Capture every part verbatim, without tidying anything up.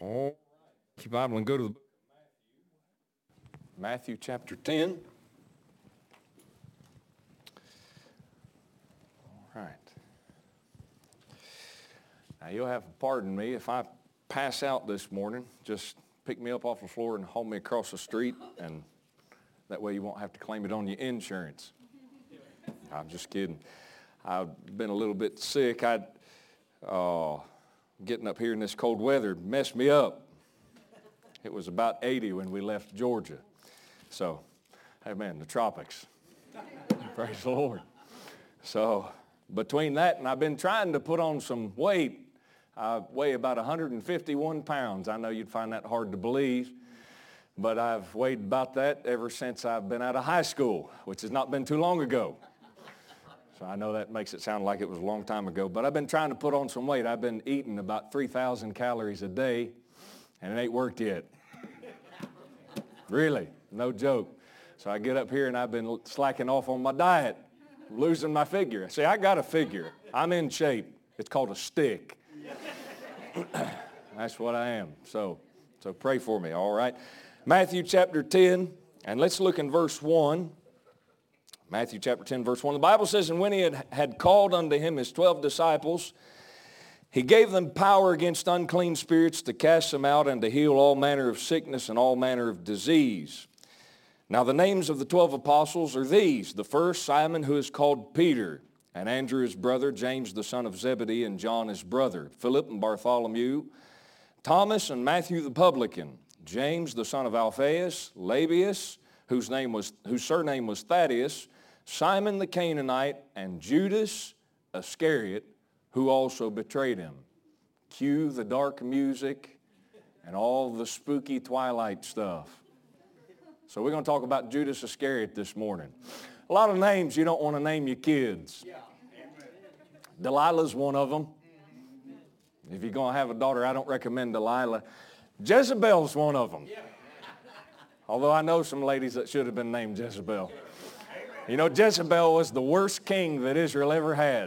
All right. Keep your Bible and go to the book of Matthew. Matthew chapter ten. All right. Now you'll have to pardon me if I pass out this morning. Just pick me up off the floor and haul me across the street, and that way you won't have to claim it on your insurance. I'm just kidding. I've been a little bit sick. I, uh, getting up here in this cold weather messed me up. It was about eighty when we left Georgia. So, hey man, the tropics. Praise the Lord. So, between that and I've been trying to put on some weight. I weigh about one hundred fifty-one pounds. I know you'd find that hard to believe, but I've weighed about that ever since I've been out of high school, which has not been too long ago. So I know that makes it sound like it was a long time ago, but I've been trying to put on some weight. I've been eating about three thousand calories a day, and it ain't worked yet. Really, no joke. So I get up here and I've been slacking off on my diet, losing my figure. See, I got a figure. I'm in shape. It's called a stick. That's what I am. So, so pray for me, all right? Matthew chapter ten, and let's look in verse one. Matthew chapter ten, verse one. The Bible says, and when he had, had called unto him his twelve disciples, he gave them power against unclean spirits to cast them out and to heal all manner of sickness and all manner of disease. Now the names of the twelve apostles are these. The first, Simon, who is called Peter, and Andrew his brother, James the son of Zebedee, and John his brother, Philip and Bartholomew, Thomas and Matthew the publican, James the son of Alphaeus, Labius, whose name was whose surname was Thaddeus, Simon the Canaanite, and Judas Iscariot, who also betrayed him. Cue the dark music and all the spooky twilight stuff. So we're going to talk about Judas Iscariot this morning. A lot of names you don't want to name your kids. Delilah's one of them. If you're going to have a daughter, I don't recommend Delilah. Jezebel's one of them. Although I know some ladies that should have been named Jezebel. You know, Jezebel was the worst king that Israel ever had.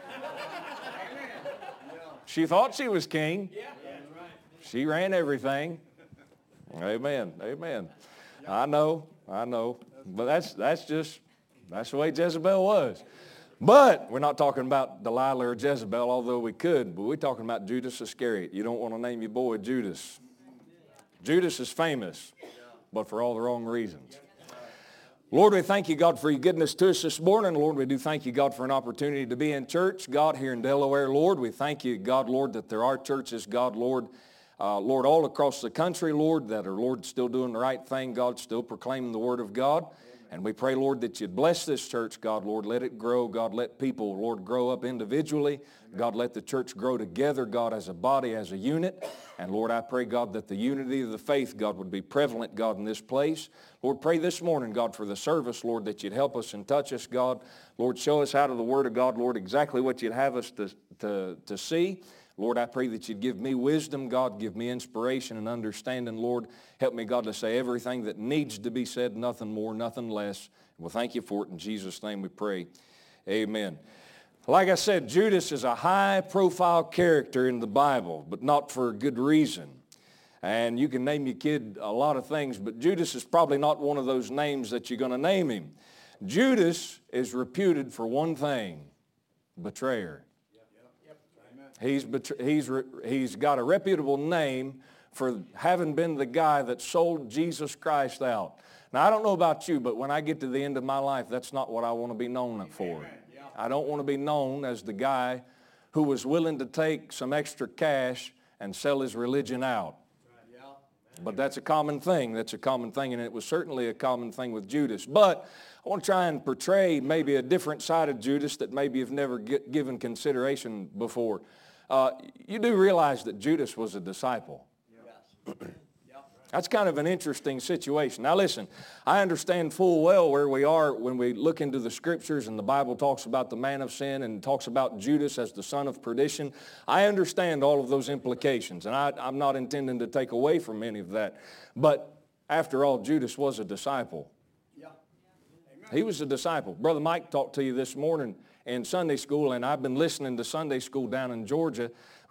She thought she was king. She ran everything. Amen. Amen. I know. I know. But that's that's just, that's the way Jezebel was. But we're not talking about Delilah or Jezebel, although we could. But we're talking about Judas Iscariot. You don't want to name your boy Judas. Judas is famous, but for all the wrong reasons. Lord, we thank you, God, for your goodness to us this morning. Lord, we do thank you, God, for an opportunity to be in church, God, here in Delaware. Lord, we thank you, God, Lord, that there are churches, God, Lord, uh, Lord, all across the country, Lord, that are, Lord, still doing the right thing, God, still proclaiming the word of God. And we pray, Lord, that you'd bless this church, God, Lord, let it grow. God, let people, Lord, grow up individually. God, let the church grow together, God, as a body, as a unit. And Lord, I pray, God, that the unity of the faith, God, would be prevalent, God, in this place. Lord, pray this morning, God, for the service, Lord, that you'd help us and touch us, God. Lord, show us out of the word of God, Lord, exactly what you'd have us to, to, to see. Lord, I pray that you'd give me wisdom, God, give me inspiration and understanding, Lord. Help me, God, to say everything that needs to be said, nothing more, nothing less. We'll thank you for it. In Jesus' name we pray. Amen. Like I said, Judas is a high-profile character in the Bible, but not for a good reason. And you can name your kid a lot of things, but Judas is probably not one of those names that you're going to name him. Judas is reputed for one thing, betrayer. He's, he's, he's got a reputable name for having been the guy that sold Jesus Christ out. Now, I don't know about you, but when I get to the end of my life, that's not what I want to be known for. I don't want to be known as the guy who was willing to take some extra cash and sell his religion out. But that's a common thing. That's a common thing, and it was certainly a common thing with Judas. But I want to try and portray maybe a different side of Judas that maybe you've never get, given consideration before. Uh, you do realize that Judas was a disciple. Yes. That's kind of an interesting situation. Now listen, I understand full well where we are when we look into the scriptures and the Bible talks about the man of sin and talks about Judas as the son of perdition. I understand all of those implications, and I, I'm not intending to take away from any of that. But after all, Judas was a disciple. Yeah. He was a disciple. Brother Mike talked to you this morning in Sunday school, and I've been listening to Sunday school down in Georgia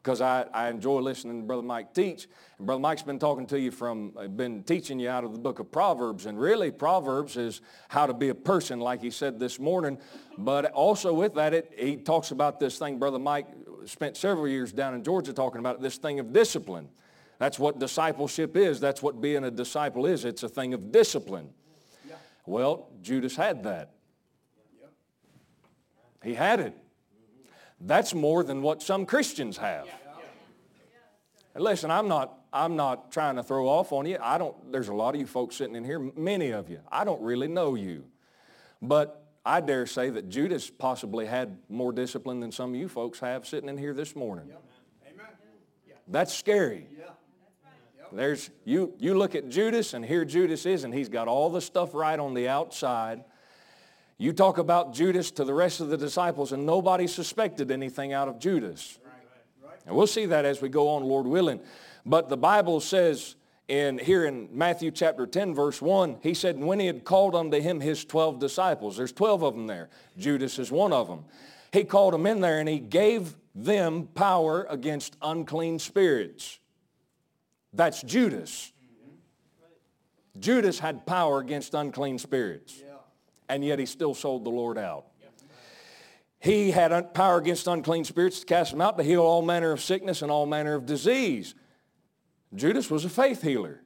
because I, I enjoy listening to Brother Mike teach. And Brother Mike's been talking to you from, uh, been teaching you out of the book of Proverbs. And really, Proverbs is how to be a person, like he said this morning. But also with that, it, he talks about this thing. Brother Mike spent several years down in Georgia talking about it, this thing of discipline. That's what discipleship is. That's what being a disciple is. It's a thing of discipline. Yeah. Well, Judas had that. Yeah. He had it. That's more than what some Christians have. And listen, I'm not, I'm not trying to throw off on you. I don't, there's a lot of you folks sitting in here, many of you. I don't really know you. But I dare say that Judas possibly had more discipline than some of you folks have sitting in here this morning. Amen. That's scary. There's, you, you look at Judas, and here Judas is, and he's got all the stuff right on the outside. You talk about Judas to the rest of the disciples, and nobody suspected anything out of Judas. Right. Right. And we'll see that as we go on, Lord willing. But the Bible says in here in Matthew chapter ten, verse one, he said, when he had called unto him his twelve disciples, there's twelve of them there. Judas is one of them. He called them in there, and he gave them power against unclean spirits. That's Judas. Mm-hmm. Judas had power against unclean spirits. Yeah. And yet he still sold the Lord out. He had power against unclean spirits to cast them out, to heal all manner of sickness and all manner of disease. Judas was a faith healer.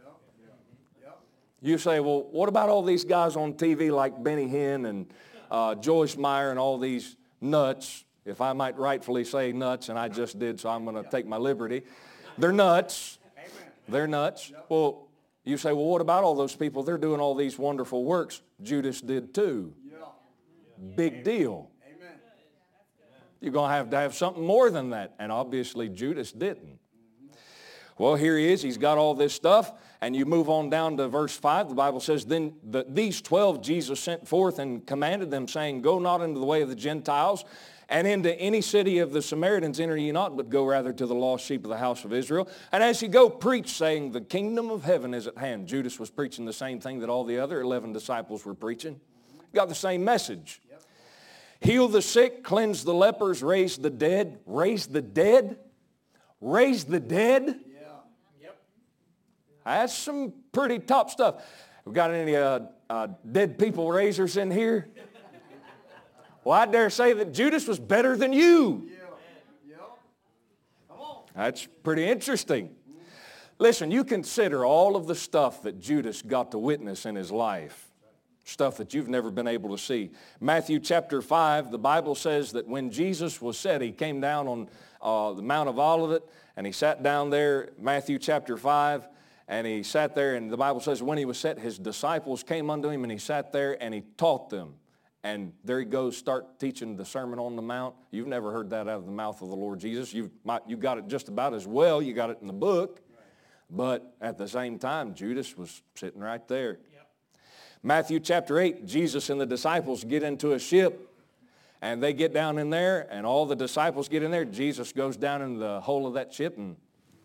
You say, well, what about all these guys on T V like Benny Hinn and uh, Joyce Meyer and all these nuts, if I might rightfully say nuts, and I just did, so I'm going to take my liberty. They're nuts. They're nuts. Well, you say, well, what about all those people? They're doing all these wonderful works. Judas did too. Big deal. You're going to have to have something more than that. And obviously Judas didn't. Well, here he is. He's got all this stuff. And you move on down to verse five. The Bible says, then the, these twelve Jesus sent forth and commanded them, saying, go not into the way of the Gentiles, and into any city of the Samaritans enter ye not, but go rather to the lost sheep of the house of Israel. And as you go, preach, saying, the kingdom of heaven is at hand. Judas was preaching the same thing that all the other eleven disciples were preaching. Got the same message. Yep. Heal the sick, cleanse the lepers, raise the dead. Raise the dead? Raise the dead? Yeah. Yep. That's some pretty top stuff. We got any uh, uh, dead people raisers in here? Well, I dare say that Judas was better than you. Yeah. Yeah. Come on. That's pretty interesting. Listen, you consider all of the stuff that Judas got to witness in his life, stuff that you've never been able to see. Matthew chapter five, the Bible says that when Jesus was set, he came down on uh, the Mount of Olivet, and he sat down there, Matthew chapter five, and he sat there, and the Bible says when he was set, his disciples came unto him, and he sat there, and he taught them. And there he goes, start teaching the Sermon on the Mount. You've never heard that out of the mouth of the Lord Jesus. You've, you got it just about as well. You got it in the book. But at the same time, Judas was sitting right there. Yep. Matthew chapter eight, Jesus and the disciples get into a ship. And they get down in there, and all the disciples get in there. Jesus goes down in the hole of that ship, and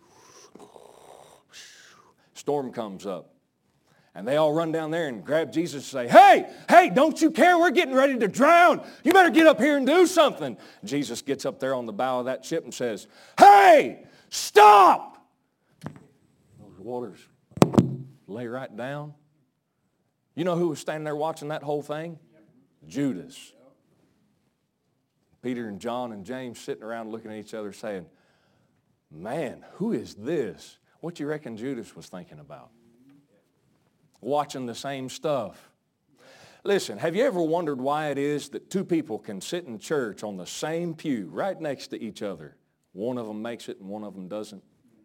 storm comes up. And they all run down there and grab Jesus and say, hey, hey, don't you care? We're getting ready to drown. You better get up here and do something. Jesus gets up there on the bow of that ship and says, hey, stop. Those waters lay right down. You know who was standing there watching that whole thing? Judas. Peter and John and James sitting around looking at each other saying, man, who is this? What do you reckon Judas was thinking about? Watching the same stuff. Listen, have you ever wondered why it is that two people can sit in church on the same pew right next to each other? One of them makes it and one of them doesn't.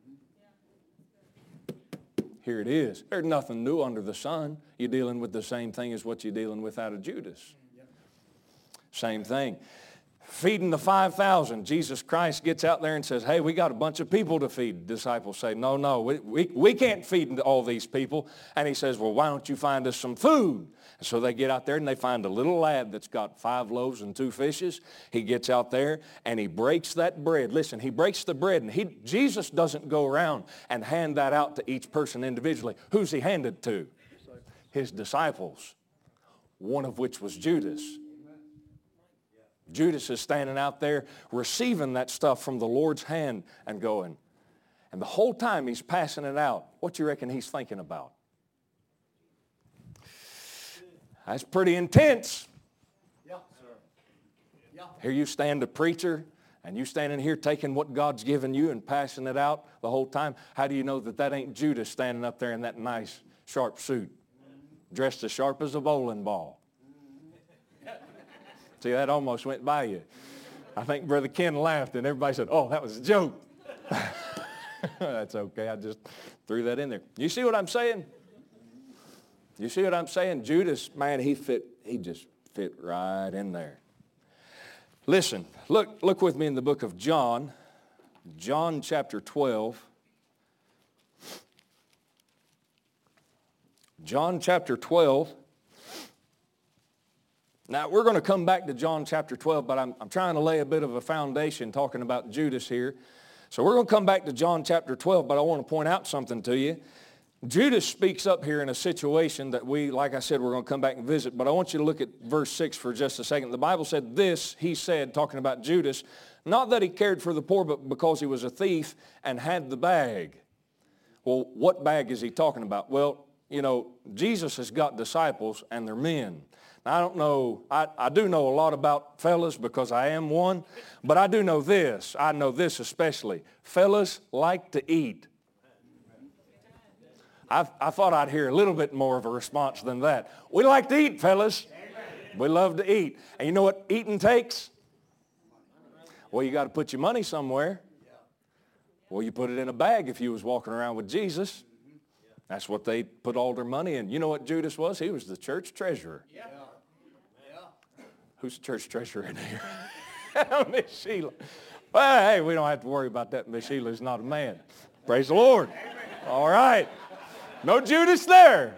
Here it is. There's nothing new under the sun. You're dealing with the same thing as what you're dealing with out of Judas. Same thing. Feeding the five thousand, Jesus Christ gets out there and says, hey, we got a bunch of people to feed. Disciples say, no, no, we, we, we can't feed all these people. And he says, well, why don't you find us some food? And so they get out there and they find a little lad that's got five loaves and two fishes. He gets out there and he breaks that bread. Listen, he breaks the bread, and he, Jesus doesn't go around and hand that out to each person individually. Who's he handed to? His disciples, one of which was Judas. Judas is standing out there receiving that stuff from the Lord's hand and going. And the whole time he's passing it out, what do you reckon he's thinking about? That's pretty intense. Yeah, sir. Yeah. Here you stand a preacher, and you standing here taking what God's given you and passing it out the whole time. How do you know that that ain't Judas standing up there in that nice, sharp suit, dressed as sharp as a bowling ball? See, that almost went by you. I think Brother Ken laughed, and everybody said, oh, that was a joke. That's okay. I just threw that in there. You see what I'm saying? You see what I'm saying? Judas, man, he fit, he just fit right in there. Listen, look, look with me in the book of John, John chapter twelve. John chapter twelve. Now, we're going to come back to John chapter twelve, but I'm, I'm trying to lay a bit of a foundation talking about Judas here. So we're going to come back to John chapter twelve, but I want to point out something to you. Judas speaks up here in a situation that we, like I said, we're going to come back and visit, but I want you to look at verse six for just a second. The Bible said this, he said, talking about Judas, not that he cared for the poor, but because he was a thief and had the bag. Well, what bag is he talking about? Well, you know, Jesus has got disciples and they're men. Now, I don't know, I, I do know a lot about fellas because I am one, but I do know this, I know this especially. Fellas like to eat. I, I thought I'd hear a little bit more of a response than that. We like to eat, fellas. Amen. We love to eat. And you know what eating takes? Well, you got to put your money somewhere. Well, you put it in a bag if you was walking around with Jesus. That's what they put all their money in. You know what Judas was? He was the church treasurer. Yeah. Yeah. Who's the church treasurer in here? Miss Sheila. Well, hey, we don't have to worry about that. Miss Sheila's not a man. Praise the Lord. All right. No Judas there.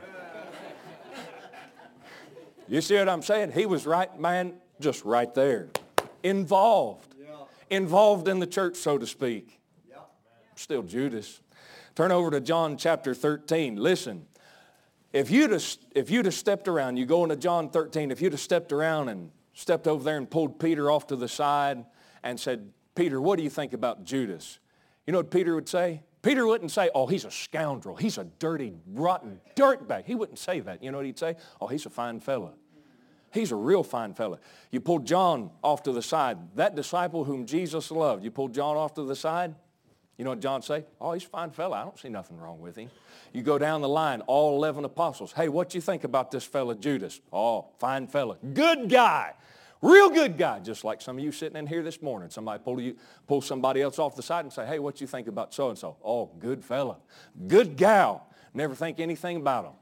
You see what I'm saying? He was right, man, just right there. Involved. Yeah. Involved in the church, so to speak. Yeah. Still Judas. Turn over to John chapter thirteen. Listen, if you'd have, if you'd have stepped around, you go into John thirteen, if you'd have stepped around and stepped over there and pulled Peter off to the side and said, Peter, what do you think about Judas? You know what Peter would say? Peter wouldn't say, oh, he's a scoundrel. He's a dirty, rotten dirtbag. He wouldn't say that. You know what he'd say? Oh, he's a fine fella. He's a real fine fella. You pull John off to the side. That disciple whom Jesus loved, you pull John off to the side. You know what John say? Oh, he's a fine fella. I don't see nothing wrong with him. You go down the line, all eleven apostles. Hey, what you think about this fella Judas? Oh, fine fella. Good guy. Real good guy, just like some of you sitting in here this morning. Somebody pull you, pull somebody else off the side and say, hey, what you think about so-and-so? Oh, good fella. Good gal. Never think anything about them.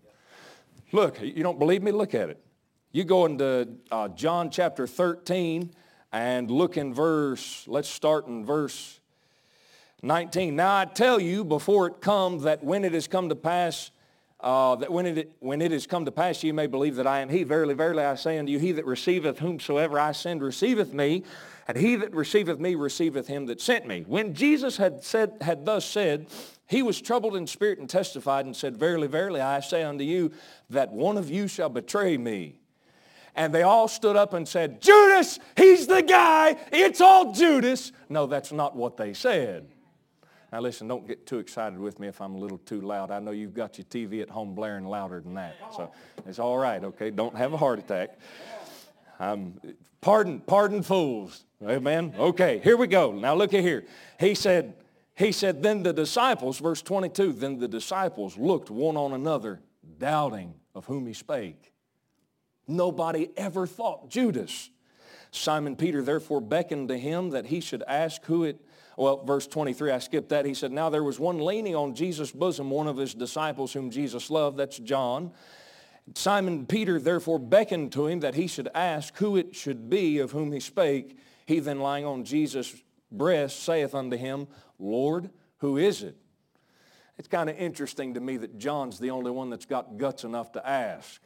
Look, you don't believe me? Look at it. You go into uh, John chapter thirteen and look in verse, let's start in verse nineteen. Now I tell you before it come that when it has come to pass, Uh, that when it, when it is come to pass, you may believe that I am he. Verily, verily, I say unto you, he that receiveth whomsoever I send receiveth me, and he that receiveth me receiveth him that sent me. When Jesus had said, had thus said, he was troubled in spirit and testified and said, verily, verily, I say unto you, that one of you shall betray me. And they all stood up and said, Judas, he's the guy. It's all Judas. No, that's not what they said. Now listen, don't get too excited with me if I'm a little too loud. I know you've got your T V at home blaring louder than that. So it's all right, okay? Don't have a heart attack. Um, pardon, pardon fools. Amen? Okay, here we go. Now look at here. He said, he said, then the disciples, verse twenty-two, then the disciples looked one on another, doubting of whom he spake. Nobody ever thought Judas. Simon Peter therefore beckoned to him that he should ask who it Well, verse twenty-three, I skipped that. He said, now there was one leaning on Jesus' bosom, one of his disciples whom Jesus loved. That's John. Simon Peter therefore beckoned to him that he should ask who it should be of whom he spake. He then lying on Jesus' breast saith unto him, Lord, who is it? It's kind of interesting to me that John's the only one that's got guts enough to ask.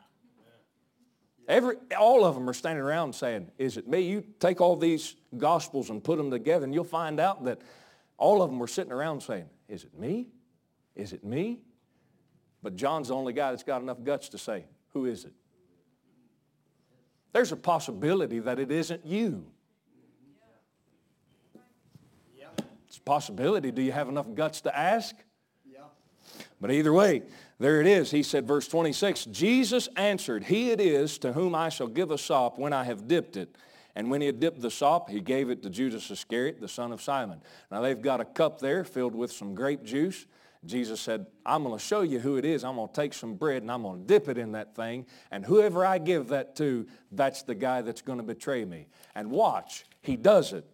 Every, all of them are standing around saying, is it me? You take all these gospels and put them together and you'll find out that all of them were sitting around saying, is it me? Is it me? But John's the only guy that's got enough guts to say, who is it? There's a possibility that it isn't you. Yeah. It's a possibility. Do you have enough guts to ask? Yeah. But either way, there it is. He said, verse twenty-six, Jesus answered, he it is to whom I shall give a sop when I have dipped it. And when he had dipped the sop, he gave it to Judas Iscariot, the son of Simon. Now they've got a cup there filled with some grape juice. Jesus said, I'm going to show you who it is. I'm going to take some bread and I'm going to dip it in that thing. And whoever I give that to, that's the guy that's going to betray me. And watch, he does it.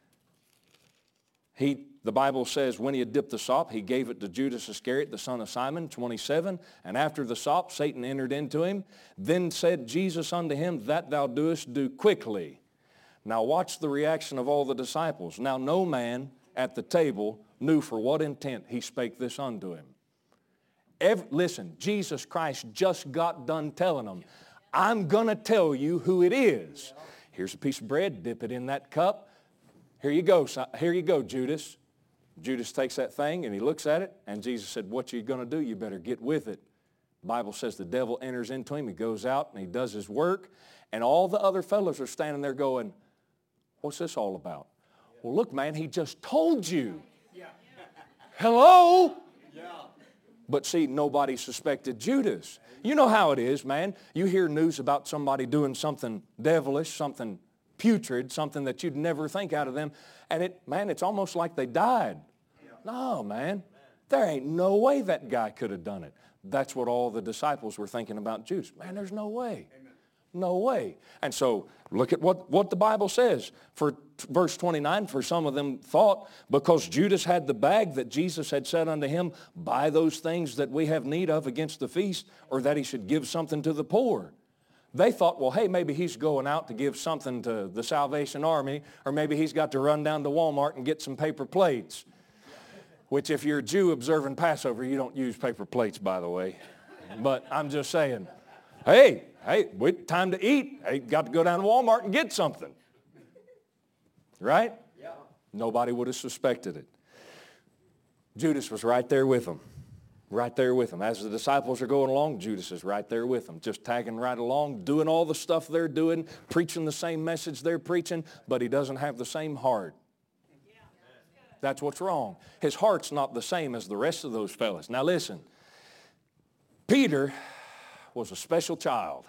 He, the Bible says, when he had dipped the sop, he gave it to Judas Iscariot, the son of Simon, twenty-seven. And after the sop, Satan entered into him. Then said Jesus unto him, that thou doest, do quickly. Now watch the reaction of all the disciples. Now no man at the table knew for what intent he spake this unto him. Every, listen, Jesus Christ just got done telling them, I'm going to tell you who it is. Here's a piece of bread, dip it in that cup. Here you go, here you go, Judas. Judas takes that thing and he looks at it, and Jesus said, what you going to do? You better get with it. The Bible says the devil enters into him. He goes out and he does his work, and all the other fellows are standing there going, what's this all about? Well, look, man, he just told you. Yeah. Hello? Yeah. But see, nobody suspected Judas. You know how it is, man. You hear news about somebody doing something devilish, something putrid, something that you'd never think out of them, and it, man, it's almost like they died. Yeah. No, man. There ain't no way that guy could have done it. That's what all the disciples were thinking about Judas. Man, there's no way. Amen. No way. And so look at what, what the Bible says. For t- verse twenty-nine, for some of them thought, because Judas had the bag that Jesus had said unto him, buy those things that we have need of against the feast, or that he should give something to the poor. They thought, well, hey, maybe he's going out to give something to the Salvation Army, or maybe he's got to run down to Walmart and get some paper plates. Which if you're a Jew observing Passover, you don't use paper plates, by the way. But I'm just saying, hey, hey, wait, time to eat. Hey, got to go down to Walmart and get something. Right? Yeah. Nobody would have suspected it. Judas was right there with them. Right there with them. As the disciples are going along, Judas is right there with them, just tagging right along, doing all the stuff they're doing, preaching the same message they're preaching, but he doesn't have the same heart. That's what's wrong. His heart's not the same as the rest of those fellas. Now listen, Peter was a special child.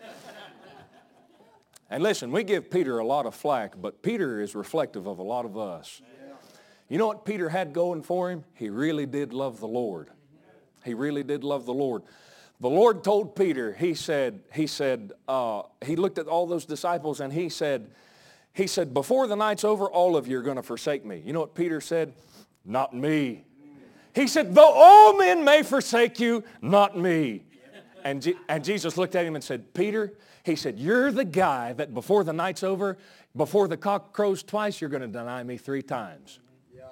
And listen, we give Peter a lot of flack, but Peter is reflective of a lot of us. You know what Peter had going for him? He really did love the Lord. He really did love the Lord. The Lord told Peter, he said, he said, uh, he looked at all those disciples and he said, he said, before the night's over, all of you are going to forsake me. You know what Peter said? Not me. He said, though all men may forsake you, not me. And, G- and Jesus looked at him and said, Peter, he said, you're the guy that before the night's over, before the cock crows twice, you're going to deny me three times. Yeah.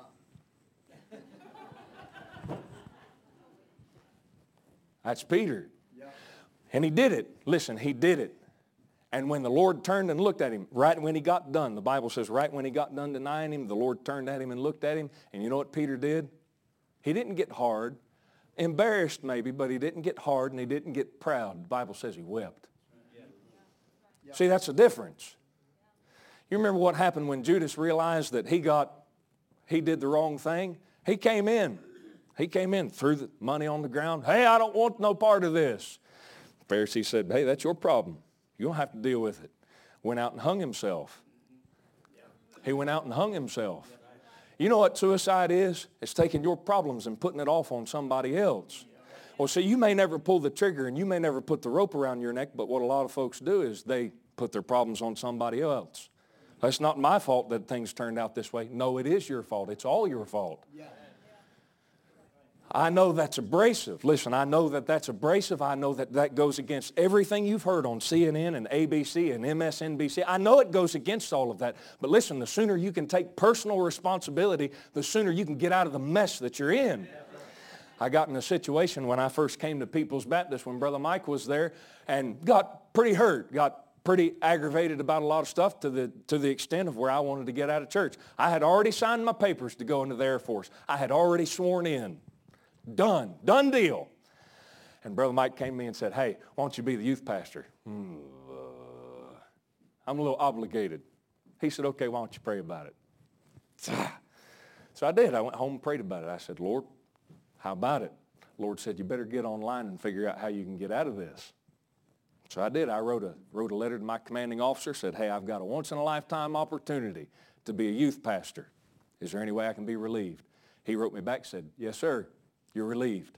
That's Peter. Yeah. And he did it. Listen, he did it. And when the Lord turned and looked at him, right when he got done, the Bible says right when he got done denying him, the Lord turned at him and looked at him. And you know what Peter did? He didn't get hard. Embarrassed maybe, but he didn't get hard and he didn't get proud. The Bible says he wept. Yeah. See, that's the difference. You remember what happened when Judas realized that he got, he did the wrong thing? He came in. He came in, threw the money on the ground. Hey, I don't want no part of this. The Pharisee said, hey, that's your problem. You don't have to deal with it. Went out and hung himself. He went out and hung himself. You know what suicide is? It's taking your problems and putting it off on somebody else. Well, see, you may never pull the trigger and you may never put the rope around your neck, but what a lot of folks do is they put their problems on somebody else. That's not my fault that things turned out this way. No, it is your fault. It's all your fault. I know that's abrasive. Listen, I know that that's abrasive. I know that that goes against everything you've heard on C N N and A B C and M S N B C. I know it goes against all of that. But listen, the sooner you can take personal responsibility, the sooner you can get out of the mess that you're in. I got in a situation when I first came to People's Baptist when Brother Mike was there and got pretty hurt, got pretty aggravated about a lot of stuff to the, to the extent of where I wanted to get out of church. I had already signed my papers to go into the Air Force. I had already sworn in. Done. Done deal. And Brother Mike came to me and said, hey, why don't you be the youth pastor? Hmm, uh, I'm a little obligated. He said, okay, why don't you pray about it? So I did. I went home and prayed about it. I said, Lord, how about it? The Lord said, you better get online and figure out how you can get out of this. So I did. I wrote a, wrote a letter to my commanding officer, said, hey, I've got a once-in-a-lifetime opportunity to be a youth pastor. Is there any way I can be relieved? He wrote me back, said, yes, sir, you're relieved.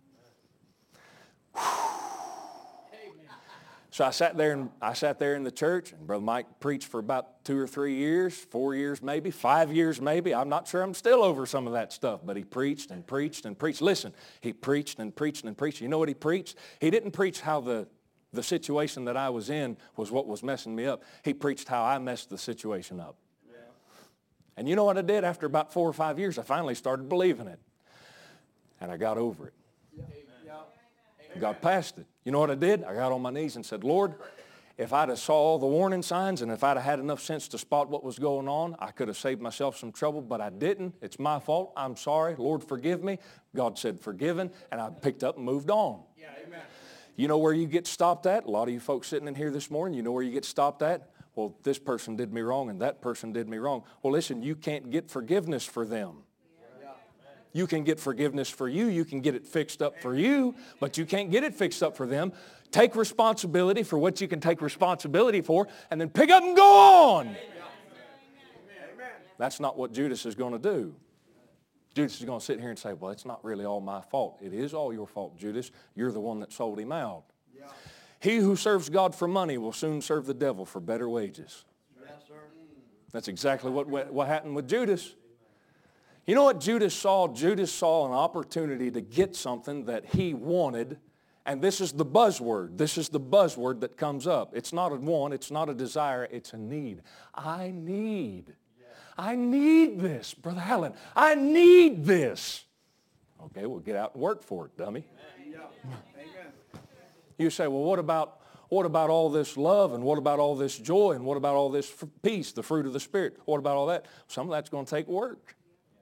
So I sat there and I sat there in the church, and Brother Mike preached for about two or three years, four years maybe, five years maybe. I'm not sure I'm still over some of that stuff, but he preached and preached and preached. Listen, he preached and preached and preached. You know what he preached? He didn't preach how the, the situation that I was in was what was messing me up. He preached how I messed the situation up. Yeah. And you know what I did? After about four or five years, I finally started believing it. And I got over it. Yeah. Got past it. You know what I did? I got on my knees and said, Lord, if I'd have saw all the warning signs and if I'd have had enough sense to spot what was going on, I could have saved myself some trouble, but I didn't. It's my fault. I'm sorry. Lord, forgive me. God said, forgiven, and I picked up and moved on. Yeah, amen. You know where you get stopped at? A lot of you folks sitting in here this morning, you know where you get stopped at? Well, this person did me wrong and that person did me wrong. Well, listen, you can't get forgiveness for them. You can get forgiveness for you. You can get it fixed up for you, but you can't get it fixed up for them. Take responsibility for what you can take responsibility for, and then pick up and go on. Amen. That's not what Judas is going to do. Judas is going to sit here and say, well, it's not really all my fault. It is all your fault, Judas. You're the one that sold him out. Yeah. He who serves God for money will soon serve the devil for better wages. Yes, sir. That's exactly what, what happened with Judas. You know what Judas saw? Judas saw an opportunity to get something that he wanted, and this is the buzzword. This is the buzzword that comes up. It's not a want, it's not a desire, it's a need. I need. I need this, Brother Allen. I need this. Okay, well, get out and work for it, dummy. Amen. You say, well, what about, what about all this love, and what about all this joy, and what about all this peace, the fruit of the Spirit? What about all that? Some of that's going to take work.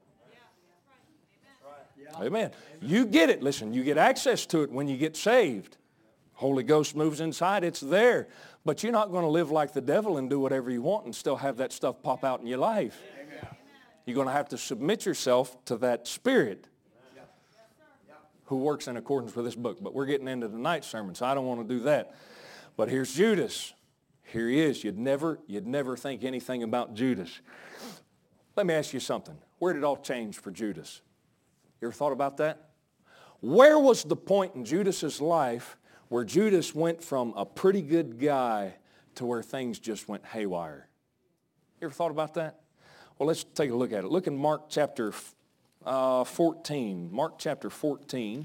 Amen. You get it. Listen, you get access to it when you get saved. Holy Ghost moves inside. It's there. But you're not going to live like the devil and do whatever you want and still have that stuff pop out in your life. Amen. You're going to have to submit yourself to that Spirit who works in accordance with this book. But we're getting into tonight's sermon, so I don't want to do that. But here's Judas. Here he is. You'd never, you'd never think anything about Judas. Let me ask you something. Where did it all change for Judas? You ever thought about that? Where was the point in Judas's life where Judas went from a pretty good guy to where things just went haywire? You ever thought about that? Well, let's take a look at it. Look in Mark chapter uh, fourteen. Mark chapter fourteen.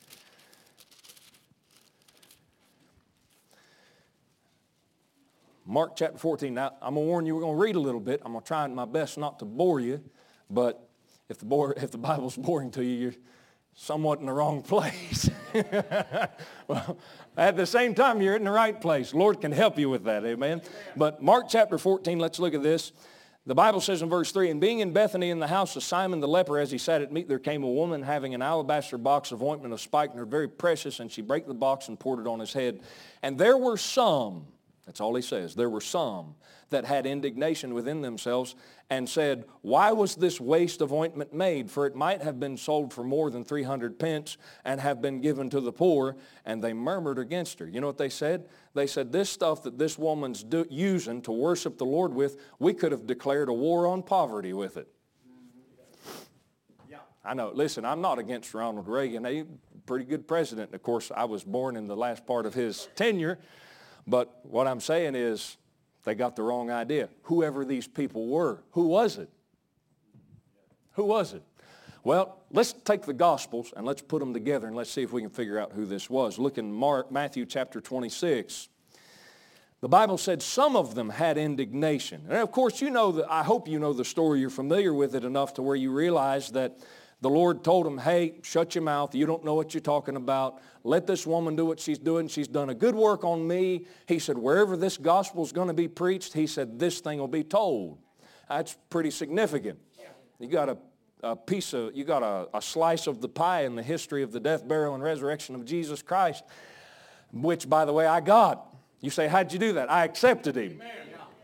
Mark chapter fourteen. Now, I'm going to warn you, we're going to read a little bit. I'm going to try my best not to bore you, but If the, bore, if the Bible's boring to you, you're somewhat in the wrong place. Well, at the same time, you're in the right place. The Lord can help you with that, amen? But Mark chapter fourteen, let's look at this. The Bible says in verse three, and being in Bethany in the house of Simon the leper, as he sat at meat, there came a woman having an alabaster box of ointment of spikenard, very precious, and she brake the box and poured it on his head. And there were some, that's all he says, there were some that had indignation within themselves and said, why was this waste of ointment made? For it might have been sold for more than three hundred pence and have been given to the poor. And they murmured against her. You know what they said? They said, this stuff that this woman's do, using to worship the Lord with, we could have declared a war on poverty with it. Yeah. I know. Listen, I'm not against Ronald Reagan. He's a pretty good president. And of course, I was born in the last part of his tenure. But what I'm saying is, they got the wrong idea. Whoever these people were, who was it? Who was it? Well, let's take the Gospels and let's put them together and let's see if we can figure out who this was. Look in Mark, Matthew chapter twenty-six. The Bible said some of them had indignation. And of course, you know, the, I hope you know the story. You're familiar with it enough to where you realize that the Lord told them, hey, shut your mouth. You don't know what you're talking about. Let this woman do what she's doing. She's done a good work on me. He said, wherever this gospel is going to be preached, he said, this thing will be told. That's pretty significant. You got a, a piece of, you got a, a slice of the pie in the history of the death, burial, and resurrection of Jesus Christ, which, by the way, I got. You say, how'd you do that? I accepted him.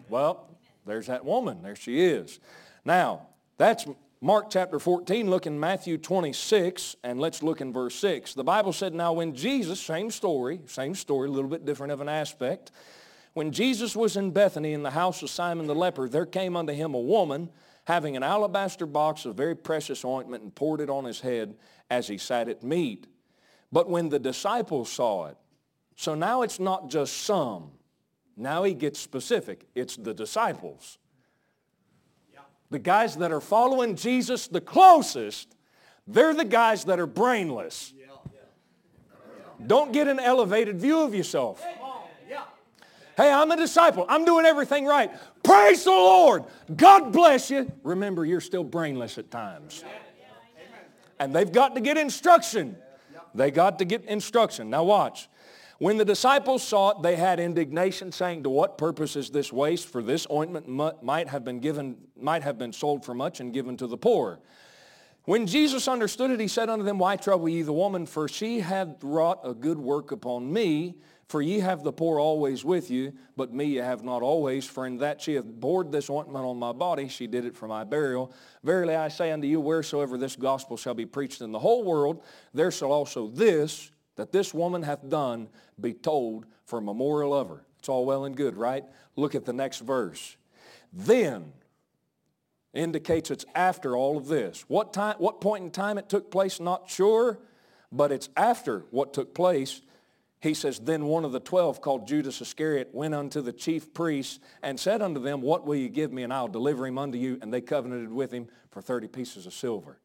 Well, there's that woman. There she is. Now, that's Mark chapter fourteen. Look in Matthew twenty-six, and let's look in verse six. The Bible said, now when Jesus, same story, same story, a little bit different of an aspect. When Jesus was in Bethany in the house of Simon the leper, there came unto him a woman having an alabaster box of very precious ointment, and poured it on his head as he sat at meat. But when the disciples saw it, so now it's not just some. Now he gets specific. It's the disciples. The guys that are following Jesus the closest, they're the guys that are brainless. Don't get an elevated view of yourself. Hey, I'm a disciple. I'm doing everything right. Praise the Lord. God bless you. Remember, you're still brainless at times. And they've got to get instruction. They got to get instruction. Now watch. When the disciples saw it, they had indignation, saying, to what purpose is this waste? For this ointment might have been given, might have been sold for much and given to the poor. When Jesus understood it, he said unto them, why trouble ye the woman? For she hath wrought a good work upon me. For ye have the poor always with you, but me ye have not always. For in that she hath poured this ointment on my body, she did it for my burial. Verily I say unto you, wheresoever this gospel shall be preached in the whole world, there shall also this, that this woman hath done, be told for a memorial of her. It's all well and good, right? Look at the next verse. Then indicates it's after all of this. What time, what point in time it took place, not sure, but it's after what took place. He says, then one of the twelve, called Judas Iscariot, went unto the chief priests and said unto them, what will you give me, and I'll deliver him unto you? And they covenanted with him for thirty pieces of silver.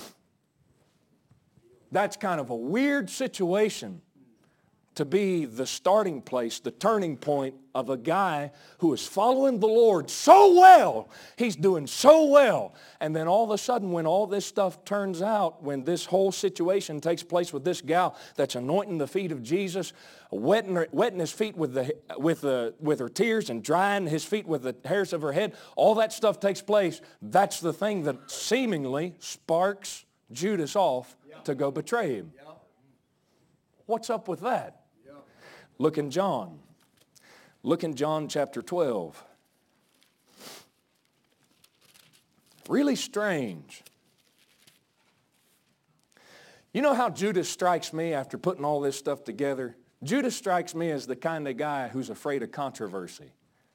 That's kind of a weird situation to be the starting place, the turning point of a guy who is following the Lord so well. He's doing so well. And then all of a sudden, when all this stuff turns out, when this whole situation takes place with this gal that's anointing the feet of Jesus, wetting, her, wetting his feet with, the, with, the, with her tears and drying his feet with the hairs of her head, all that stuff takes place. That's the thing that seemingly sparks Judas off to go betray him. What's up with that? Look in John. Look in John chapter twelve. Really strange. You know how Judas strikes me after putting all this stuff together? Judas strikes me as the kind of guy who's afraid of controversy.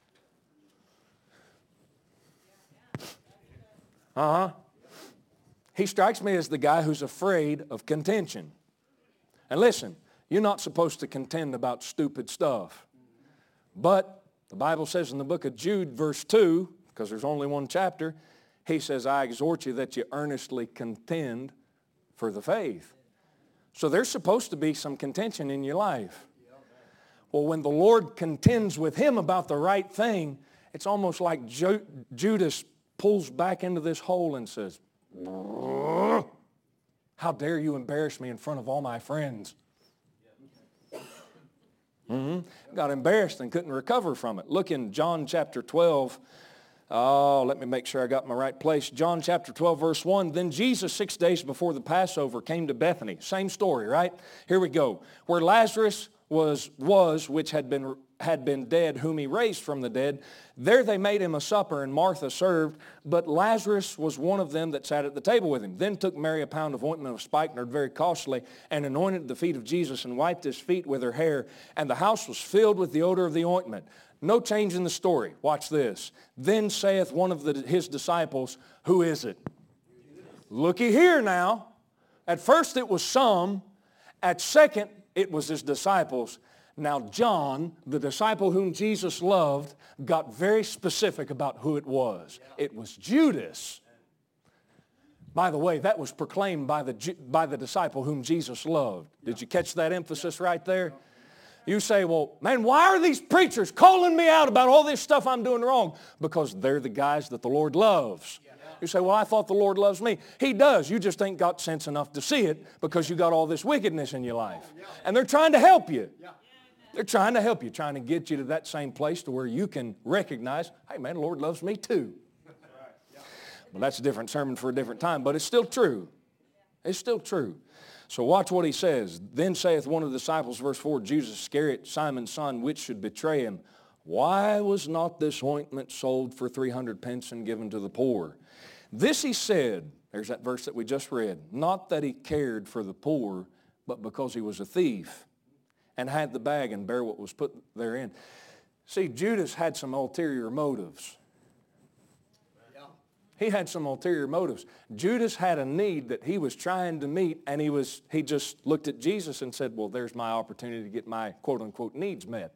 Uh-huh. He strikes me as the guy who's afraid of contention. And listen, you're not supposed to contend about stupid stuff. But the Bible says in the book of Jude, verse two, because there's only one chapter, he says, I exhort you that you earnestly contend for the faith. So there's supposed to be some contention in your life. Well, when the Lord contends with him about the right thing, it's almost like Ju- Judas pulls back into this hole and says, how dare you embarrass me in front of all my friends? Mm-hmm. Got embarrassed and couldn't recover from it. Look in John chapter twelve. Oh, let me make sure I got my right place. John chapter twelve, verse one. Then Jesus, six days before the Passover, came to Bethany. Same story, right? Here we go. Where Lazarus was, was which had been, had been dead, whom he raised from the dead. There they made him a supper, and Martha served. But Lazarus was one of them that sat at the table with him. Then took Mary a pound of ointment of spikenard, very costly, and anointed the feet of Jesus, and wiped his feet with her hair. And the house was filled with the odor of the ointment. No change in the story. Watch this. Then saith one of the, his disciples, who is it? Looky here now. At first it was some. At second, it was his disciples. Now John, the disciple whom Jesus loved, got very specific about who it was. It was Judas. By the way, that was proclaimed by the, by the disciple whom Jesus loved. Did you catch that emphasis right there? You say, well, man, why are these preachers calling me out about all this stuff I'm doing wrong? Because they're the guys that the Lord loves. You say, well, I thought the Lord loves me. He does. You just ain't got sense enough to see it because you got all this wickedness in your life. And they're trying to help you. They're trying to help you, trying to get you to that same place to where you can recognize, hey, man, the Lord loves me too. Well, that's a different sermon for a different time, but it's still true. It's still true. So watch what he says. Then saith one of the disciples, verse four, Judas Iscariot, Simon's son, which should betray him. Why was not this ointment sold for three hundred pence and given to the poor? This he said, there's that verse that we just read, not that he cared for the poor, but because he was a thief and had the bag and bare what was put therein. See, Judas had some ulterior motives. He had some ulterior motives. Judas had a need that he was trying to meet, and he was he just looked at Jesus and said, well, there's my opportunity to get my quote-unquote needs met.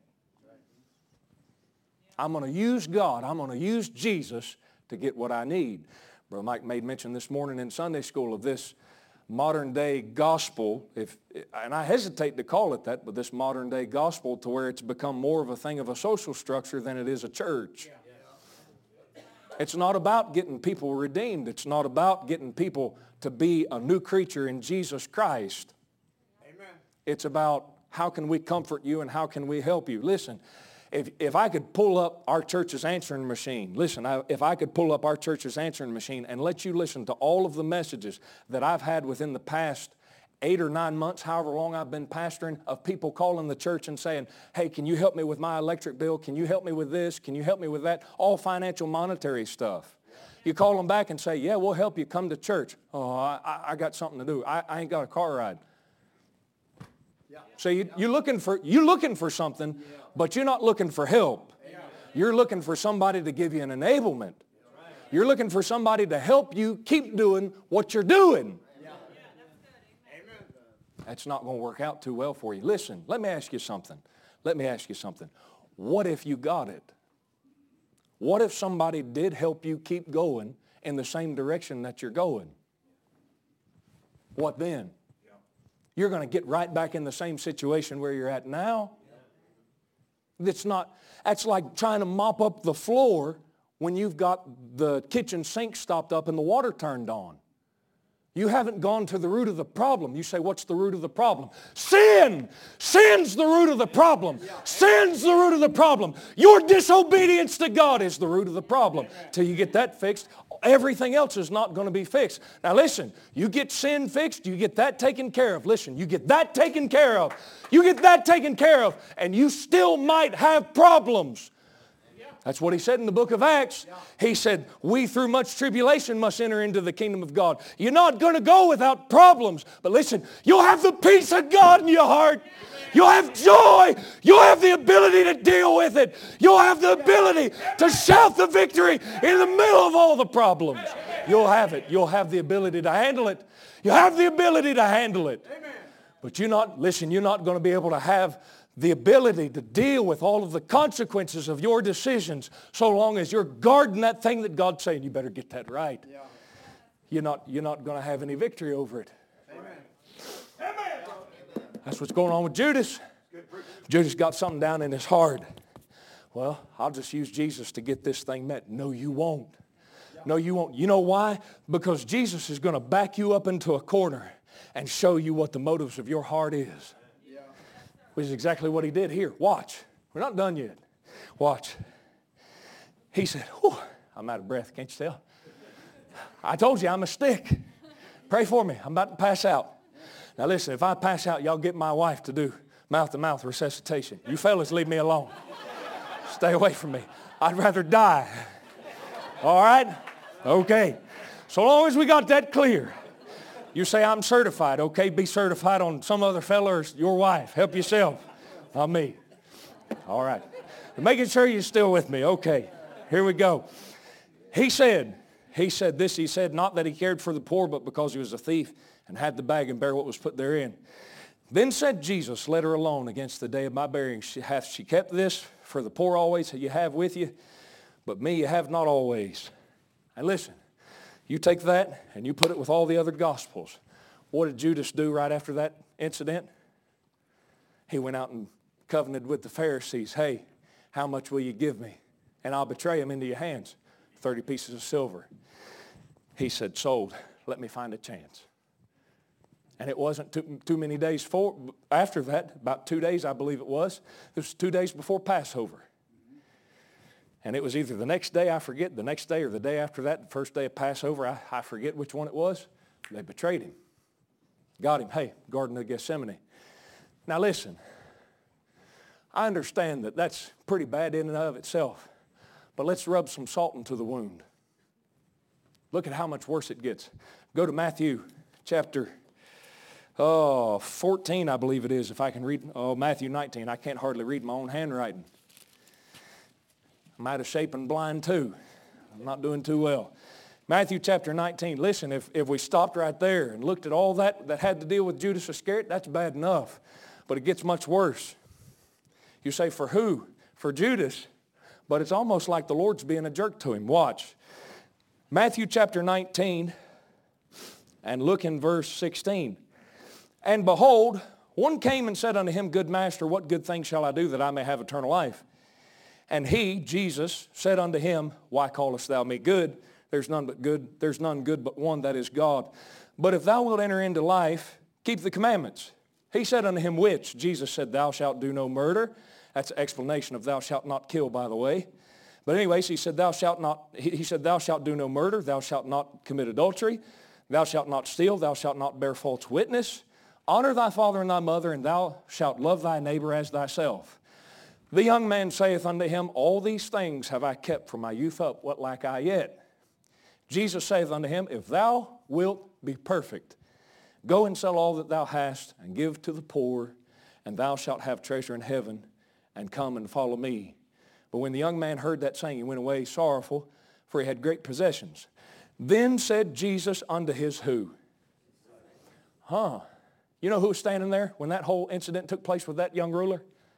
I'm going to use God. I'm going to use Jesus to get what I need. Brother Mike made mention this morning in Sunday school of this modern-day gospel, if, and I hesitate to call it that, but this modern-day gospel to where it's become more of a thing of a social structure than it is a church. Yeah. It's not about getting people redeemed. It's not about getting people to be a new creature in Jesus Christ. Amen. It's about how can we comfort you and how can we help you. Listen, if, if I could pull up our church's answering machine, listen, I, if I could pull up our church's answering machine and let you listen to all of the messages that I've had within the past eight or nine months, however long I've been pastoring, of people calling the church and saying, hey, can you help me with my electric bill? Can you help me with this? Can you help me with that? All financial, monetary stuff. You call them back and say, yeah, we'll help you. Come to church. Oh, I, I got something to do. I, I ain't got a car ride. Yeah. So you, you're, looking for, you're looking for something, yeah. But you're not looking for help. Yeah. You're looking for somebody to give you an enablement. You're looking for somebody to help you keep doing what you're doing. That's not going to work out too well for you. Listen, let me ask you something. Let me ask you something. What if you got it? What if somebody did help you keep going in the same direction that you're going? What then? You're going to get right back in the same situation where you're at now. It's not, that's like trying to mop up the floor when you've got the kitchen sink stopped up and the water turned on. You haven't gone to the root of the problem. You say, what's the root of the problem? Sin! Sin's the root of the problem. Sin's the root of the problem. Your disobedience to God is the root of the problem. Till you get that fixed, everything else is not going to be fixed. Now listen, you get sin fixed, you get that taken care of. Listen, you get that taken care of. You get that taken care of, and you still might have problems. That's what he said in the book of Acts. He said, we through much tribulation must enter into the kingdom of God. You're not going to go without problems. But listen, you'll have the peace of God in your heart. You'll have joy. You'll have the ability to deal with it. You'll have the ability to shout the victory in the middle of all the problems. You'll have it. You'll have the ability to handle it. You'll have the ability to handle it. But you're not, listen, you're not going to be able to have the ability to deal with all of the consequences of your decisions so long as you're guarding that thing that God's saying, you better get that right. Yeah. You're not, you're not going to have any victory over it. Amen. That's what's going on with Judas. Judas got something down in his heart. Well, I'll just use Jesus to get this thing met. No, you won't. No, you won't. You know why? Because Jesus is going to back you up into a corner and show you what the motives of your heart is. Which is exactly what he did here. Watch. We're not done yet. Watch. He said, whew, I'm out of breath. Can't you tell? I told you I'm a stick. Pray for me. I'm about to pass out. Now listen, if I pass out, y'all get my wife to do mouth-to-mouth resuscitation. You fellas leave me alone. Stay away from me. I'd rather die. All right? Okay. So long as we got that clear. You say, I'm certified. Okay, be certified on some other fella or your wife. Help yourself. Not me. All right. Making sure you're still with me. Okay, here we go. He said, he said this, he said, not that he cared for the poor, but because he was a thief and had the bag and bare what was put therein. Then said Jesus, let her alone against the day of my burying. She, hath she kept this for the poor always you have with you, but me you have not always. And listen. You take that and you put it with all the other gospels. What did Judas do right after that incident? He went out and covenanted with the Pharisees. Hey, how much will you give me? And I'll betray him into your hands. thirty pieces of silver. He said, sold. Let me find a chance. And it wasn't too, too many days for, after that, about two days I believe it was. It was two days before Passover. And it was either the next day, I forget, the next day or the day after that, the first day of Passover, I, I forget which one it was. They betrayed him. Got him. Hey, Garden of Gethsemane. Now listen, I understand that that's pretty bad in and of itself, but let's rub some salt into the wound. Look at how much worse it gets. Go to Matthew chapter oh, fourteen, I believe it is, if I can read. Oh, Matthew nineteen. I can't hardly read my own handwriting. I'm out of shape and blind too. I'm not doing too well. Matthew chapter nineteen. Listen, if, if we stopped right there and looked at all that that had to deal with Judas Iscariot, that's bad enough. But it gets much worse. You say, for who? For Judas. But it's almost like the Lord's being a jerk to him. Watch. Matthew chapter nineteen, and look in verse sixteen. And behold, one came and said unto him, Good master, what good thing shall I do that I may have eternal life? And he, Jesus, said unto him, Why callest thou me good? There's none but good. There's none good but one, that is God. But if thou wilt enter into life, keep the commandments. He said unto him, Which? Jesus said, Thou shalt do no murder. That's an explanation of thou shalt not kill, by the way. But anyways, he said, Thou shalt not, he said, Thou shalt do no murder. Thou shalt not commit adultery. Thou shalt not steal. Thou shalt not bear false witness. Honor thy father and thy mother, and thou shalt love thy neighbor as thyself. The young man saith unto him, All these things have I kept from my youth up. What lack I yet? Jesus saith unto him, If thou wilt be perfect, go and sell all that thou hast, and give to the poor, and thou shalt have treasure in heaven, and come and follow me. But when the young man heard that saying, he went away sorrowful, for he had great possessions. Then said Jesus unto his who? Huh. You know who was standing there when that whole incident took place with that young ruler?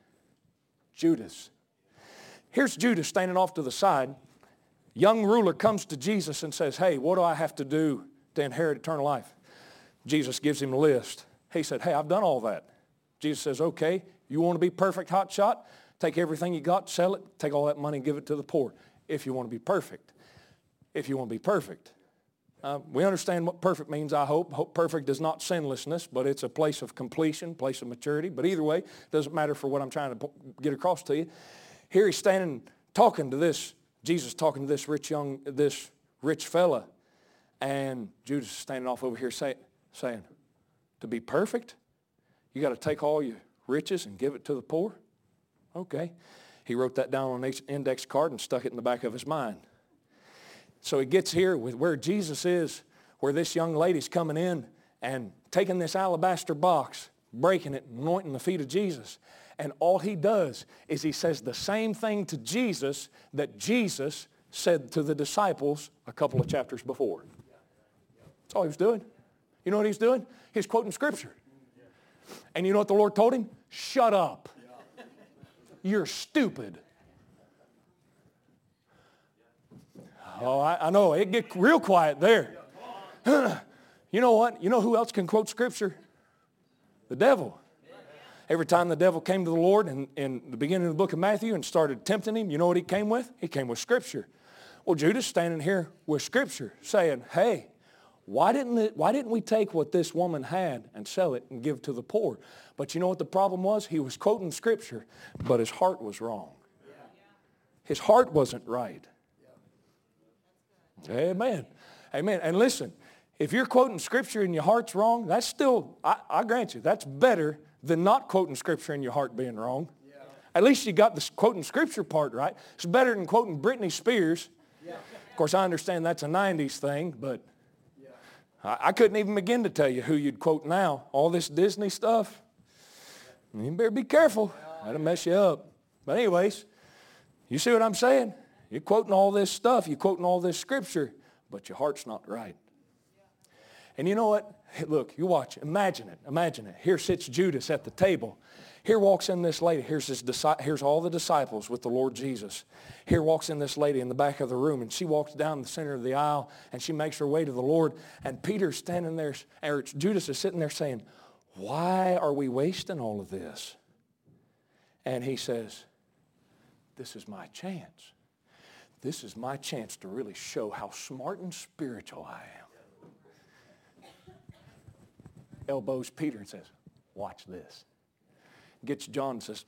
Judas. Here's Judas standing off to the side. Young ruler comes to Jesus and says, Hey, what do I have to do to inherit eternal life? Jesus gives him a list. He said, Hey, I've done all that. Jesus says, Okay, you want to be perfect, hot shot? Take everything you got, sell it, take all that money and give it to the poor. If you want to be perfect. If you want to be perfect. Uh, we understand what perfect means, I hope. Hope perfect is not sinlessness, but it's a place of completion, place of maturity. But either way, it doesn't matter for what I'm trying to get across to you. Here he's standing talking to this, Jesus talking to this rich young, this rich fella. And Judas is standing off over here say, saying, to be perfect, you got to take all your riches and give it to the poor? Okay. He wrote that down on an index card and stuck it in the back of his mind. So he gets here with where Jesus is, where this young lady's coming in and taking this alabaster box, breaking it, anointing the feet of Jesus. And all he does is he says the same thing to Jesus that Jesus said to the disciples a couple of chapters before. That's all he was doing. You know what he's doing? He's quoting Scripture. And you know what the Lord told him? Shut up. You're stupid. Oh, I, I know. It get real quiet there. You know what? You know who else can quote Scripture? The devil. Every time the devil came to the Lord in, in the beginning of the book of Matthew and started tempting him, you know what he came with? He came with Scripture. Well, Judas standing here with Scripture saying, hey, why didn't, it, why didn't we take what this woman had and sell it and give to the poor? But you know what the problem was? He was quoting Scripture, but his heart was wrong. His heart wasn't right. Amen. Amen. And listen, if you're quoting Scripture and your heart's wrong, that's still, I, I grant you, that's better than not quoting Scripture and your heart being wrong. Yeah. At least you got the quoting Scripture part right. It's better than quoting Britney Spears. Yeah. Of course, I understand that's a nineties thing, but yeah. I, I couldn't even begin to tell you who you'd quote now. All this Disney stuff, you better be careful. That'll mess you up. But anyways, you see what I'm saying? You're quoting all this stuff. You're quoting all this Scripture, but your heart's not right. And you know what? Look, you watch. Imagine it. Imagine it. Here sits Judas at the table. Here walks in this lady. Here's, his, here's all the disciples with the Lord Jesus. Here walks in this lady in the back of the room, and she walks down the center of the aisle, and she makes her way to the Lord. And Peter's standing there, or Judas is sitting there saying, why are we wasting all of this? And he says, this is my chance. This is my chance to really show how smart and spiritual I am. Elbows Peter and says, watch this. Gets John and says,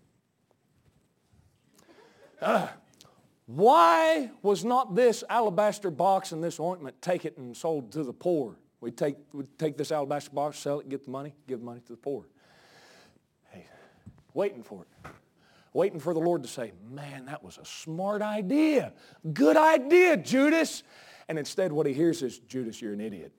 uh, why was not this alabaster box and this ointment take it and sold to the poor? We'd take, we'd take this alabaster box, sell it, get the money, give the money to the poor. Hey, waiting for it. waiting for the Lord to say, man, that was a smart idea. Good idea, Judas. And instead what he hears is, Judas, you're an idiot.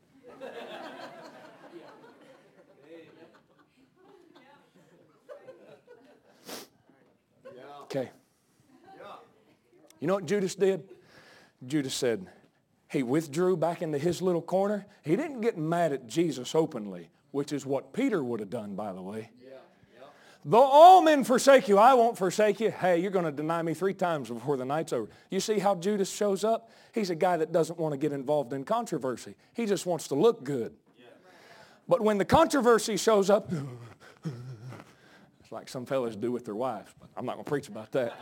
Okay. You know what Judas did? Judas said, he withdrew back into his little corner. He didn't get mad at Jesus openly, which is what Peter would have done, by the way. Though all men forsake you, I won't forsake you. Hey, you're going to deny me three times before the night's over. You see how Judas shows up? He's a guy that doesn't want to get involved in controversy. He just wants to look good. But when the controversy shows up, it's like some fellas do with their wives. But I'm not going to preach about that.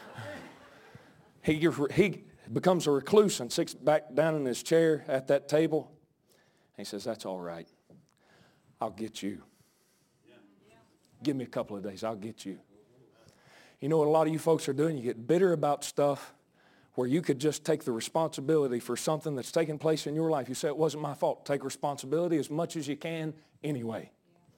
He, he becomes a recluse and sits back down in his chair at that table. He says, that's all right. I'll get you. Give me a couple of days. I'll get you. You know what a lot of you folks are doing? You get bitter about stuff where you could just take the responsibility for something that's taken place in your life. You say, it wasn't my fault. Take responsibility as much as you can anyway.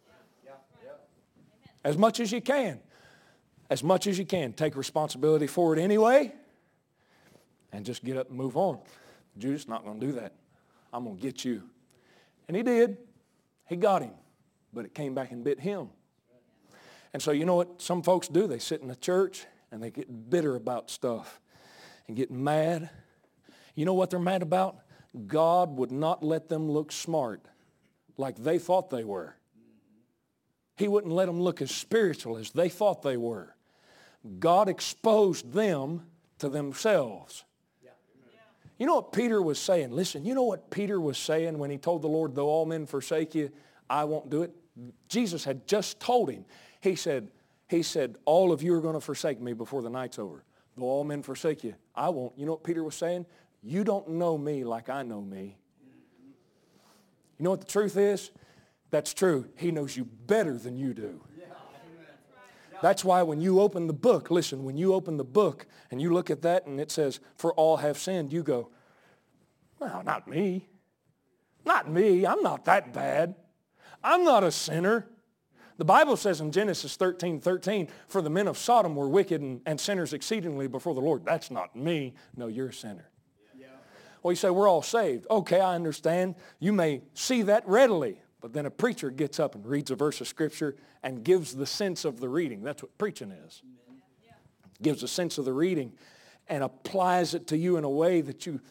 As much as you can. As much as you can. Take responsibility for it anyway. And just get up and move on. Judas not going to do that. I'm going to get you. And he did. He got him. But it came back and bit him. And so you know what some folks do? They sit in the church and they get bitter about stuff and get mad. You know what they're mad about? God would not let them look smart like they thought they were. He wouldn't let them look as spiritual as they thought they were. God exposed them to themselves. You know what Peter was saying? Listen, you know what Peter was saying when he told the Lord, though all men forsake you, I won't do it? Jesus had just told him. He said, he said, all of you are going to forsake me before the night's over. Though all men forsake you, I won't. You know what Peter was saying? You don't know me like I know me. You know what the truth is? That's true. He knows you better than you do. That's why when you open the book, listen, when you open the book and you look at that and it says, for all have sinned, you go, well, not me. Not me. I'm not that bad. I'm not a sinner. The Bible says in Genesis thirteen thirteen, for the men of Sodom were wicked and, and sinners exceedingly before the Lord. That's not me. No, you're a sinner. Yeah. Well, you say, we're all saved. Okay, I understand. You may see that readily. But then a preacher gets up and reads a verse of Scripture and gives the sense of the reading. That's what preaching is. Yeah. Gives a sense of the reading and applies it to you in a way that you,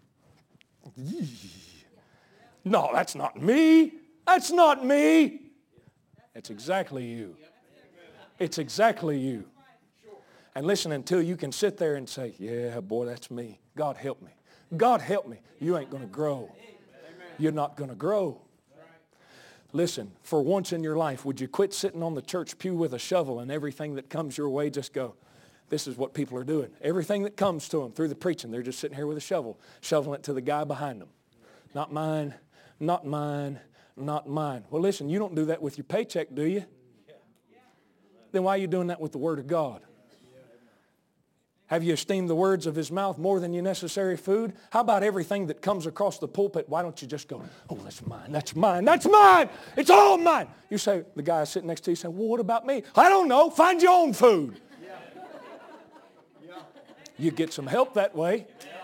no, that's not me. That's not me. It's exactly you. It's exactly you. And listen, until you can sit there and say, yeah, boy, that's me. God help me. God help me. You ain't going to grow. You're not going to grow. Listen, for once in your life, would you quit sitting on the church pew with a shovel and everything that comes your way, just go, this is what people are doing. Everything that comes to them through the preaching, they're just sitting here with a shovel, shoveling it to the guy behind them. Not mine, not mine, not mine. Well, listen, you don't do that with your paycheck, do you? Then why are you doing that with the Word of God? Have you esteemed the words of his mouth more than your necessary food? How about everything that comes across the pulpit? Why don't you just go, oh, that's mine, that's mine, that's mine. It's all mine. You say, the guy sitting next to you say, well, what about me? I don't know. Find your own food. Yeah. Yeah. You get some help that way.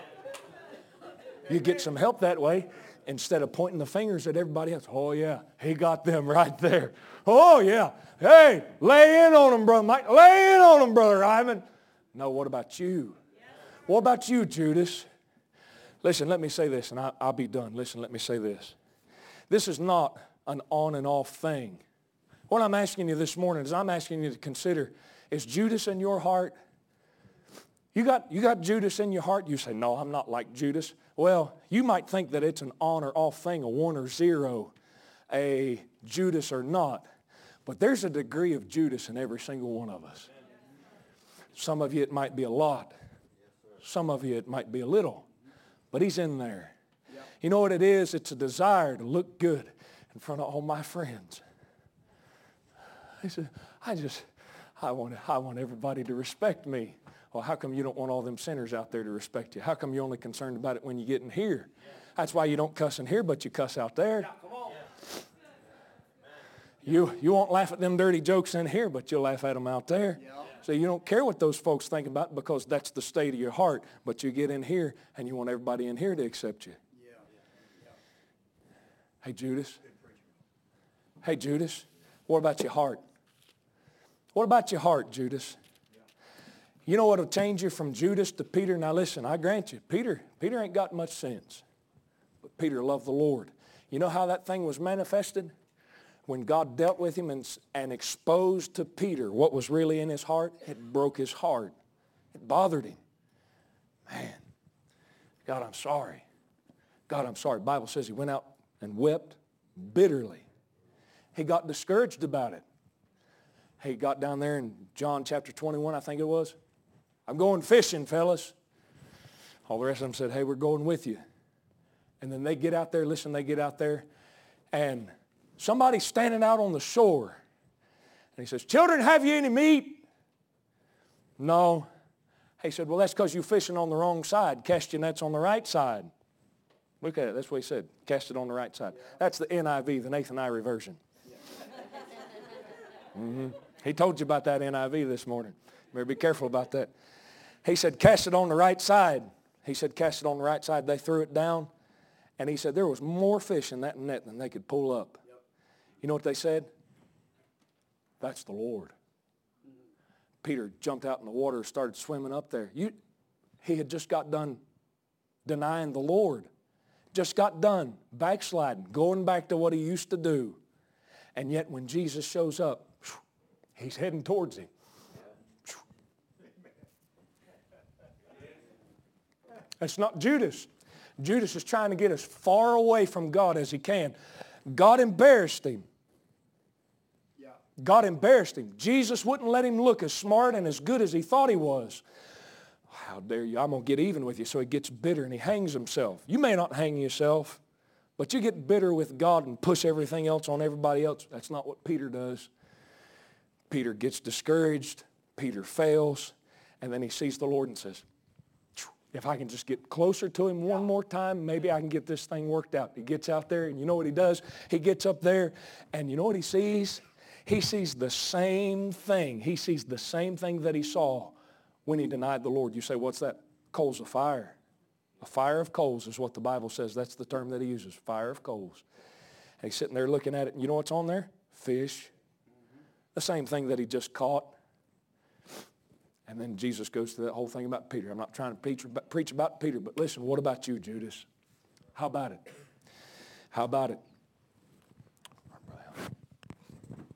You get some help that way instead of pointing the fingers at everybody else. Oh, yeah, he got them right there. Oh, yeah. Hey, lay in on them, Brother Mike. Lay in on them, Brother Ivan. No, what about you? What about you, Judas? Listen, let me say this, and I, I'll be done. Listen, let me say this. This is not an on and off thing. What I'm asking you this morning is I'm asking you to consider, is Judas in your heart? You got, you got Judas in your heart? You say, no, I'm not like Judas. Well, you might think that it's an on or off thing, a one or zero, a Judas or not. But there's a degree of Judas in every single one of us. Some of you, it might be a lot. Some of you, it might be a little. But he's in there. You know what it is? It's a desire to look good in front of all my friends. He said, I just, I want, I want everybody to respect me. Well, how come you don't want all them sinners out there to respect you? How come you're only concerned about it when you get in here? That's why you don't cuss in here, but you cuss out there. You, you won't laugh at them dirty jokes in here, but you'll laugh at them out there. So you don't care what those folks think about because that's the state of your heart. But you get in here and you want everybody in here to accept you. Yeah. Yeah. Hey, Judas. Hey, Judas. What about your heart? What about your heart, Judas? You know what will change you from Judas to Peter? Now listen, I grant you, Peter, Peter ain't got much sense. But Peter loved the Lord. You know how that thing was manifested? When God dealt with him and, and exposed to Peter what was really in his heart, it broke his heart. It bothered him. Man, God, I'm sorry. God, I'm sorry. The Bible says he went out and wept bitterly. He got discouraged about it. He got down there in John chapter twenty-one, I think it was. I'm going fishing, fellas. All the rest of them said, hey, we're going with you. And then they get out there, listen, they get out there, and somebody's standing out on the shore. And he says, children, have you any meat? No. He said, well, that's because you're fishing on the wrong side. Cast your nets on the right side. Look at it. That's what he said. Cast it on the right side. That's the N I V, the Nathan Irie version. Mm-hmm. He told you about that N I V this morning. You better be careful about that. He said, cast it on the right side. He said, cast it on the right side. They threw it down. And he said, there was more fish in that net than they could pull up. Yep. You know what they said? That's the Lord. Mm-hmm. Peter jumped out in the water and started swimming up there. You, he had just got done denying the Lord. Just got done backsliding, going back to what he used to do. And yet when Jesus shows up, he's heading towards him. That's not Judas. Judas is trying to get as far away from God as he can. God embarrassed him. Yeah. God embarrassed him. Jesus wouldn't let him look as smart and as good as he thought he was. How dare you? I'm going to get even with you. So he gets bitter and he hangs himself. You may not hang yourself, but you get bitter with God and push everything else on everybody else. That's not what Peter does. Peter gets discouraged. Peter fails. And then he sees the Lord and says, if I can just get closer to him one more time, maybe I can get this thing worked out. He gets out there, and you know what he does? He gets up there, and you know what he sees? He sees the same thing. He sees the same thing that he saw when he denied the Lord. You say, what's that? Coals of fire. A fire of coals is what the Bible says. That's the term that he uses, fire of coals. And he's sitting there looking at it, and you know what's on there? Fish. The same thing that he just caught. And then Jesus goes to that whole thing about Peter. I'm not trying to preach about, preach about Peter, but listen, what about you, Judas? How about it? How about it?